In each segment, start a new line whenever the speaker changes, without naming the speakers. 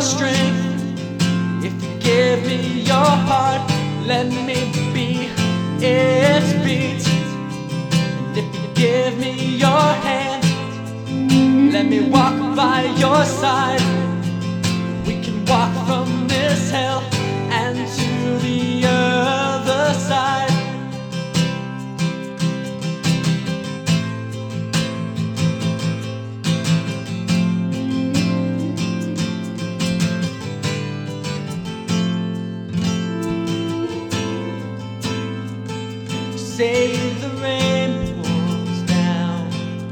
strength. If you give me your heart, let me be its beat. And if you give me your hand, let me walk by your side. We can walk from this hell and to the other side. Say the rain pours down,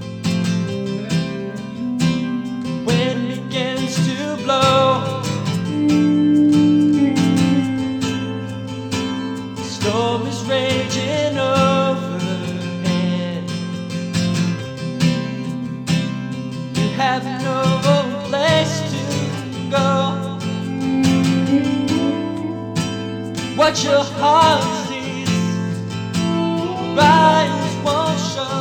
wind begins to blow, the storm is raging overhead. You have no place to go. What your heart sees, eyes won't show.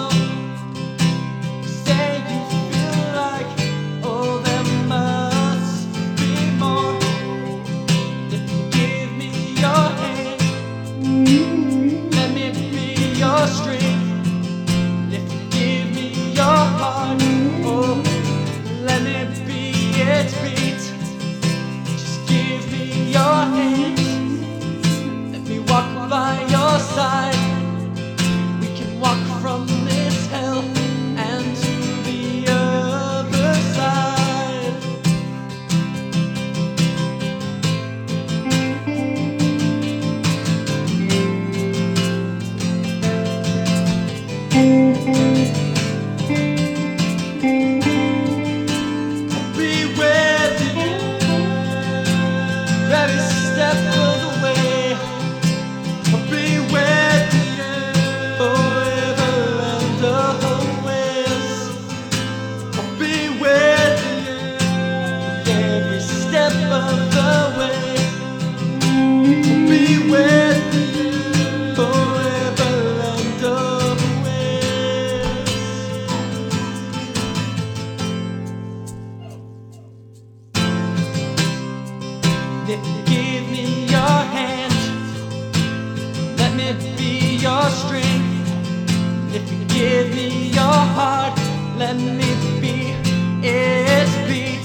Say you feel like, oh, there must be more. If you give me your hand, let me be your strength. If you give me your heart, oh, let me be its beat. Just give me your hand, let me walk by your side. Walk from this hell and to the other side. I'll be with you every step of the way. I'll be with you of the way. Be with you forever and always. If you give me your hand, let me be your strength. If you give me your heart, let me be its beat.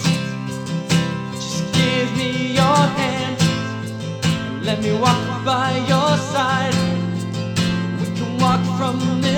Give me your hand, let me walk by your side. We can walk from this